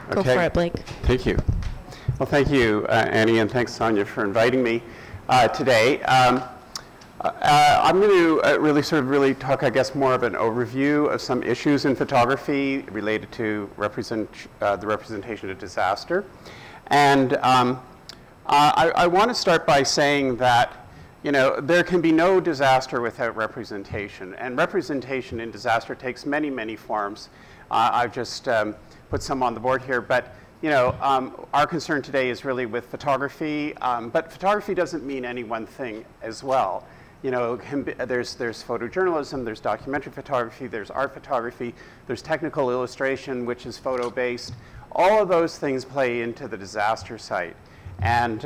Go for it, Blake. Thank you. Well, thank you, Annie, and thanks, Sonia, for inviting me today. I'm going to really talk, I guess, more of an overview of some issues in photography related to the representation of disaster. And I want to start by saying that, you know, there can be no disaster without representation. And representation in disaster takes many, many forms. I've just put some on the board here, but you know, our concern today is really with photography, but photography doesn't mean any one thing as well. You know, there's photojournalism, there's documentary photography, there's art photography, there's technical illustration, which is photo-based. All of those things play into the disaster site, and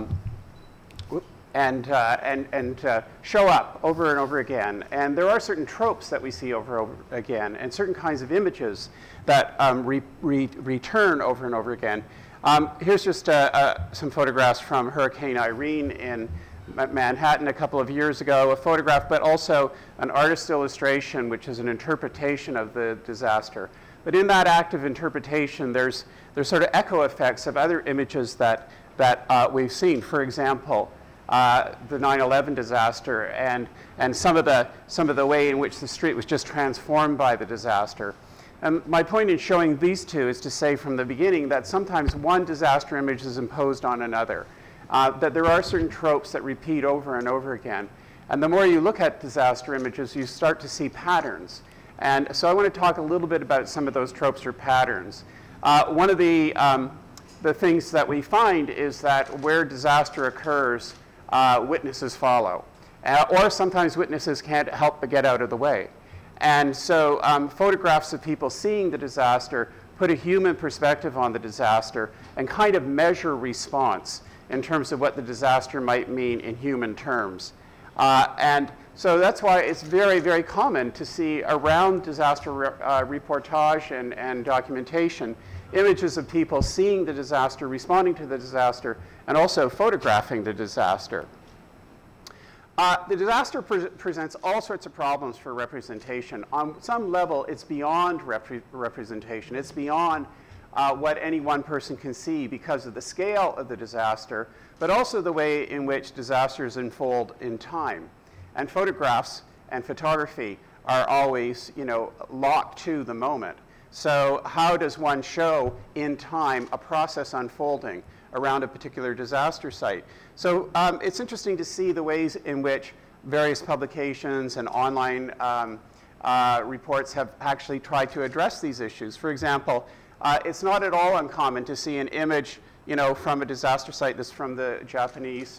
show up over and over again. And there are certain tropes that we see over and over again, and certain kinds of images that return over and over again. Here's just some photographs from Hurricane Irene in Manhattan a couple of years ago, a photograph, but also an artist's illustration, which is an interpretation of the disaster. But in that act of interpretation, there's sort of echo effects of other images that we've seen. For example, the 9/11 disaster and some of the way in which the street was just transformed by the disaster. And my point in showing these two is to say from the beginning that sometimes one disaster image is imposed on another, that there are certain tropes that repeat over and over again. And the more you look at disaster images, you start to see patterns. And so I want to talk a little bit about some of those tropes or patterns. One of the things that we find is that where disaster occurs, witnesses follow. Or sometimes witnesses can't help but get out of the way. And so photographs of people seeing the disaster put a human perspective on the disaster and kind of measure response in terms of what the disaster might mean in human terms. And so that's why it's very, very common to see around disaster reportage and documentation images of people seeing the disaster, responding to the disaster, and also photographing the disaster. The disaster presents all sorts of problems for representation. On some level, it's beyond representation. It's beyond what any one person can see because of the scale of the disaster, but also the way in which disasters unfold in time. And photographs and photography are always, you know, locked to the moment. So how does one show in time a process unfolding around a particular disaster site? So it's interesting to see the ways in which various publications and online reports have actually tried to address these issues. For example, it's not at all uncommon to see an image, you know, from a disaster site. This is from the Japanese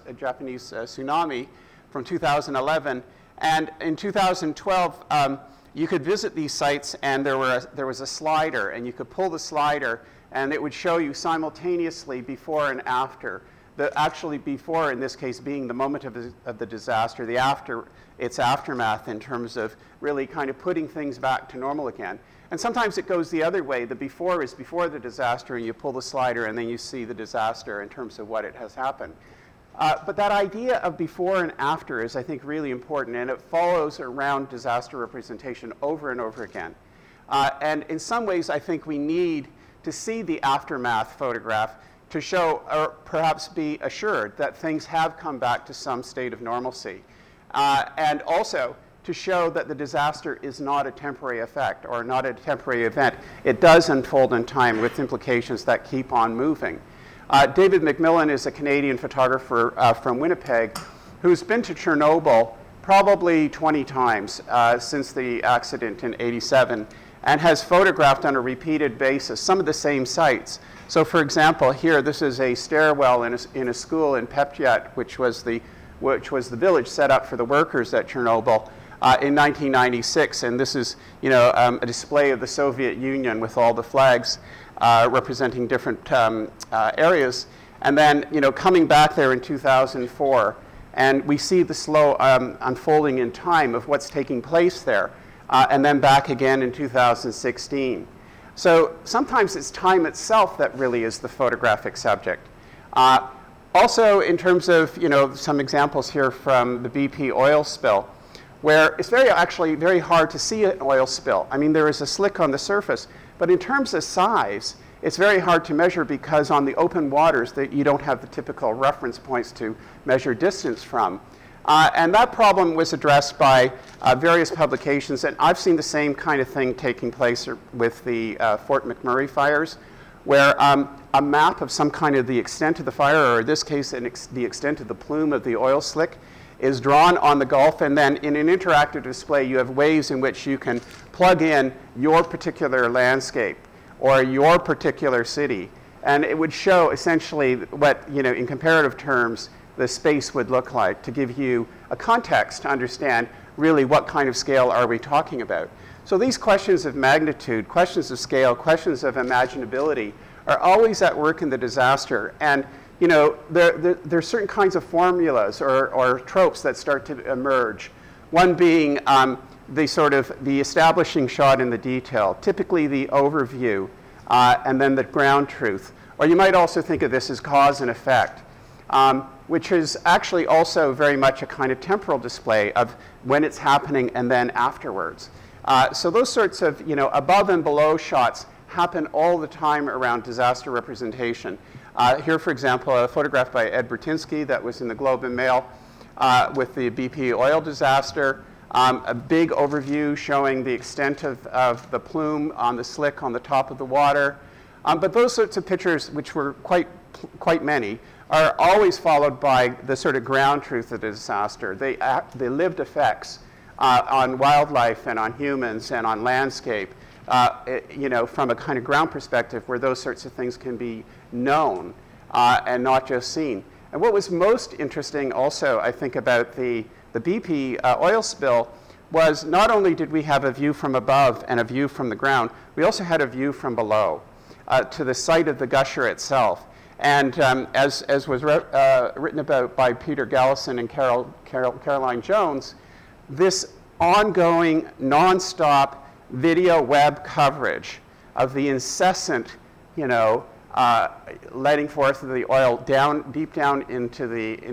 tsunami from 2011. And in 2012, you could visit these sites, and there was a slider, and you could pull the slider, and it would show you simultaneously before and after. Actually before, in this case, being the moment of the disaster, its aftermath in terms of really kind of putting things back to normal again. And sometimes it goes the other way. The before is before the disaster, and you pull the slider, and then you see the disaster in terms of what it has happened. But that idea of before and after is, I think, really important, and it follows around disaster representation over and over again. And in some ways, I think we need to see the aftermath photograph to show, or perhaps be assured, that things have come back to some state of normalcy. And also to show that the disaster is not a temporary effect or not a temporary event. It does unfold in time with implications that keep on moving. David McMillan is a Canadian photographer from Winnipeg who's been to Chernobyl probably 20 times since the accident in '87, and has photographed on a repeated basis some of the same sites. So for example, here, this is a stairwell in a school in Pripyat, which was the village set up for the workers at Chernobyl in 1996. And this is, you know, a display of the Soviet Union with all the flags representing different areas. And then, you know, coming back there in 2004, and we see the slow unfolding in time of what's taking place there, and then back again in 2016. So sometimes it's time itself that really is the photographic subject. Also, in terms of, you know, some examples here from the BP oil spill, where it's actually very hard to see an oil spill. I mean, there is a slick on the surface, but in terms of size, it's very hard to measure because on the open waters that you don't have the typical reference points to measure distance from. And that problem was addressed by various publications, and I've seen the same kind of thing taking place with the Fort McMurray fires, where a map of some kind of the extent of the fire, or in this case, the extent of the plume of the oil slick, is drawn on the Gulf, and then in an interactive display, you have ways in which you can plug in your particular landscape or your particular city, and it would show essentially what, in comparative terms, the space would look like to give you a context to understand really what kind of scale are we talking about. So these questions of magnitude, questions of scale, questions of imaginability are always at work in the disaster. And there are certain kinds of formulas or tropes that start to emerge. One being the establishing shot in the detail, typically the overview, and then the ground truth. Or you might also think of this as cause and effect, which is actually also very much a kind of temporal display of when it's happening and then afterwards. So those sorts of above and below shots happen all the time around disaster representation. Here, for example, a photograph by Ed Burtynsky that was in the Globe and Mail with the BP oil disaster. A big overview showing the extent of the plume on the slick on the top of the water. But those sorts of pictures, which were quite many, are always followed by the sort of ground truth of the disaster, the lived effects on wildlife and on humans and on landscape, from a kind of ground perspective where those sorts of things can be known and not just seen. And what was most interesting also, I think, about the BP oil spill was not only did we have a view from above and a view from the ground, we also had a view from below to the site of the gusher itself. And as was written about by Peter Gallison and Caroline Jones, this ongoing, nonstop video web coverage of the incessant, letting forth of the oil deep down into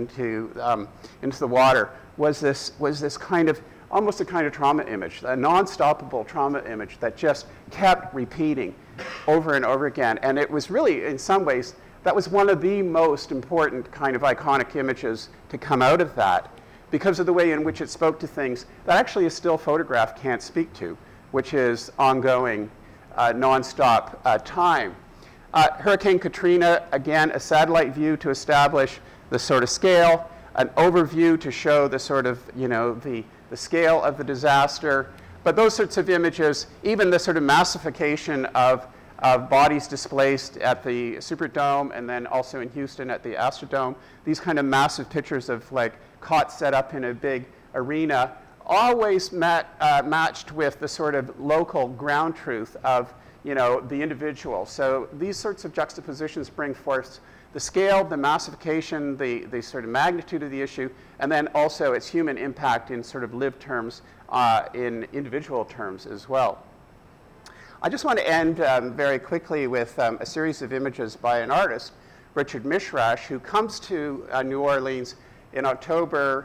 the water was this kind of almost a kind of trauma image, a non-stoppable trauma image that just kept repeating over and over again. And it was really, in some ways, that was one of the most important kind of iconic images to come out of that because of the way in which it spoke to things that actually a still photograph can't speak to, which is ongoing, nonstop time. Hurricane Katrina, again, a satellite view to establish the sort of scale, an overview to show the sort of, the scale of the disaster. But those sorts of images, even the sort of massification of bodies displaced at the Superdome and then also in Houston at the Astrodome, these kind of massive pictures of like cots set up in a big arena, always matched with the sort of local ground truth of the individual. So these sorts of juxtapositions bring forth the scale, the massification, the sort of magnitude of the issue, and then also its human impact in sort of lived terms, in individual terms as well. I just want to end very quickly with a series of images by an artist, Richard Mishrash, who comes to New Orleans in October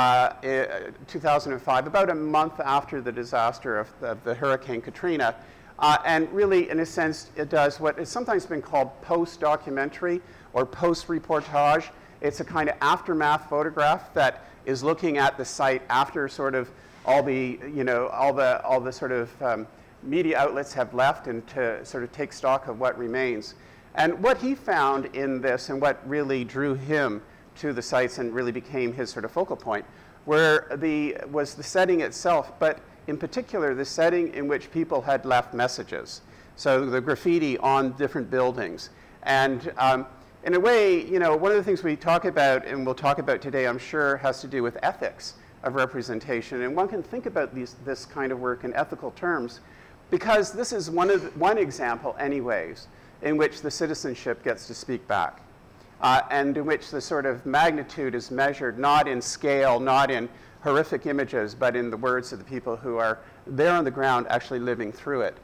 2005, about a month after the disaster of the Hurricane Katrina. And really, in a sense, it does what has sometimes been called post-documentary or post-reportage. It's a kind of aftermath photograph that is looking at the site after sort of all the sort of media outlets have left and to sort of take stock of what remains. And what he found in this and what really drew him to the sites and really became his sort of focal point was the setting itself, but in particular the setting in which people had left messages. So the graffiti on different buildings. And in a way, one of the things we talk about and we'll talk about today, I'm sure, has to do with ethics of representation. And one can think about this kind of work in ethical terms because this is one example, anyways, in which the citizenship gets to speak back. And in which the sort of magnitude is measured not in scale, not in horrific images, but in the words of the people who are there on the ground actually living through it.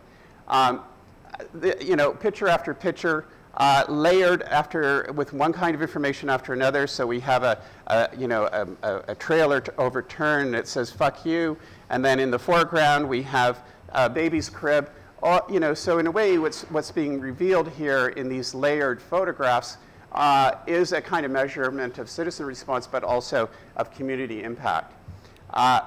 Picture after picture, layered with one kind of information after another. So we have a trailer to overturn that says "fuck you," and then in the foreground we have a baby's crib so in a way, what's being revealed here in these layered photographs is a kind of measurement of citizen response, but also of community impact. I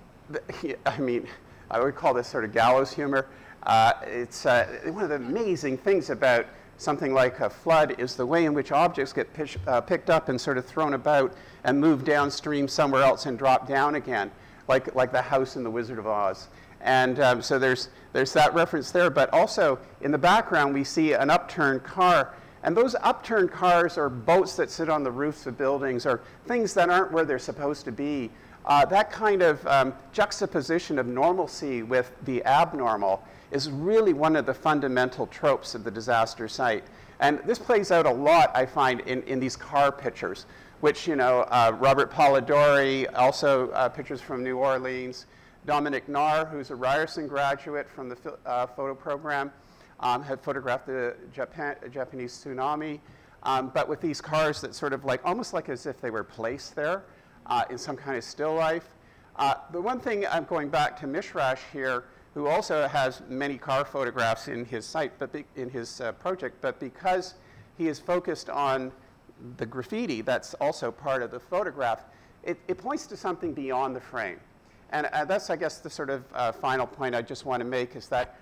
mean, I would call this sort of gallows humor. It's one of the amazing things about something like a flood is the way in which objects get picked up and sort of thrown about and moved downstream somewhere else and drop down again, like the house in The Wizard of Oz. And so there's that reference there, but also in the background we see an upturned car. And those upturned cars or boats that sit on the roofs of buildings or things that aren't where they're supposed to be. That kind of juxtaposition of normalcy with the abnormal is really one of the fundamental tropes of the disaster site. And this plays out a lot, I find, in these car pictures, which, Robert Polidori, also pictures from New Orleans, Dominic Nahr, who's a Ryerson graduate from the photo program, had photographed the Japanese tsunami, but with these cars that sort of almost like as if they were placed there in some kind of still life. The one thing, I'm going back to Mishrash here, who also has many car photographs in his site, in his project, but because he is focused on the graffiti that's also part of the photograph, it points to something beyond the frame. And that's, I guess, the sort of final point I just want to make is that,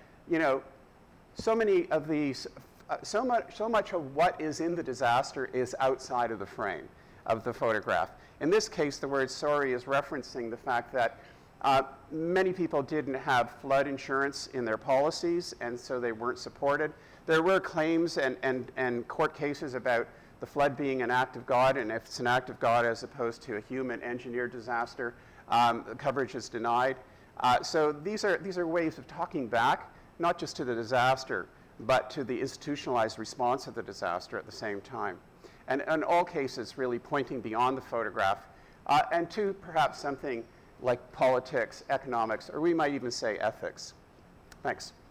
so many of these, so much of what is in the disaster is outside of the frame of the photograph. In this case, the word sorry is referencing the fact that many people didn't have flood insurance in their policies, and so they weren't supported. There were claims and court cases about the flood being an act of God, and if it's an act of God as opposed to a human-engineered disaster, coverage is denied. So these are ways of talking back, not just to the disaster, but to the institutionalized response of the disaster at the same time. And in all cases, really pointing beyond the photograph and to perhaps something like politics, economics, or we might even say ethics. Thanks.